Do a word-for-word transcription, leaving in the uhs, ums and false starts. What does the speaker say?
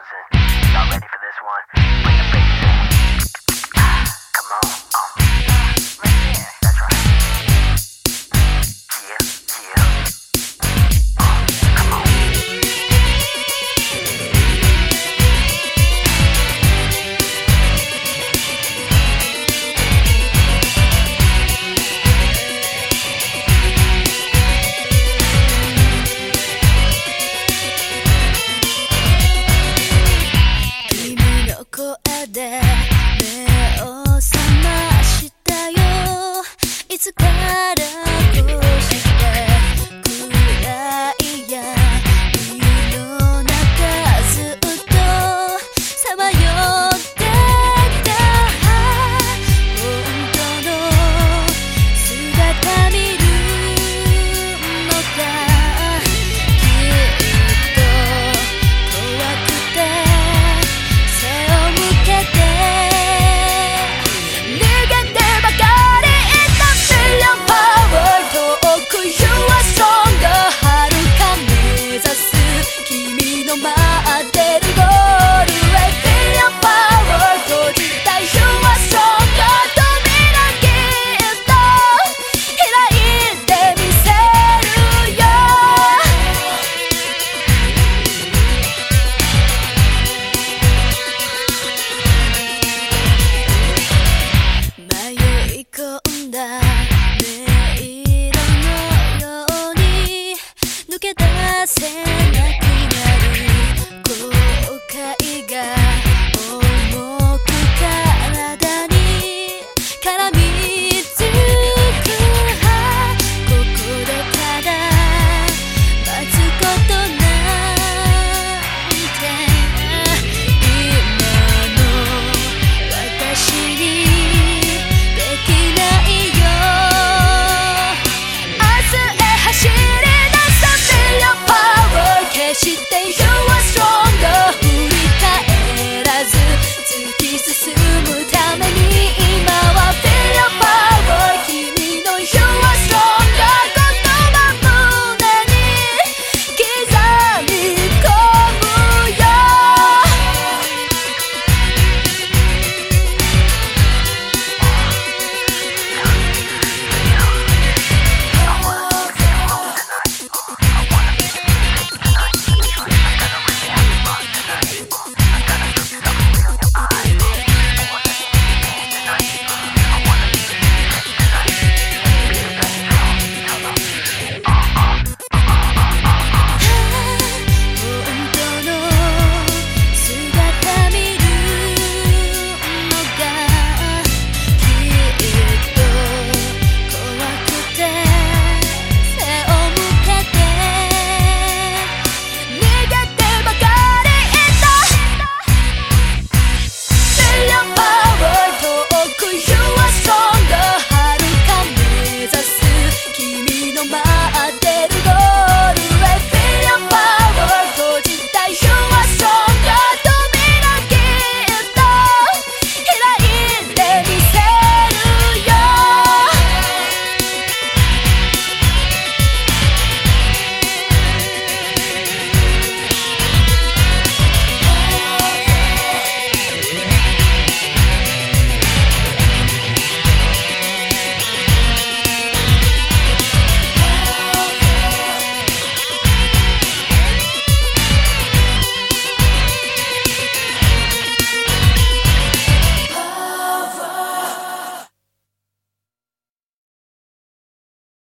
bouncing. Y'all ready for this one? Bring the bass in. Come on, uh, right there. That's right. Yeah, yeah. Uh, come on. 声で目を覚ましたよ。いつからこうして暗い闇の中ずっとさまよってた。本当の姿見るのがきっと怖くてせなくなる後悔が重く体に絡みつく。ここでただ待つことなんて今の私にできないよ。明日へ走り出す消して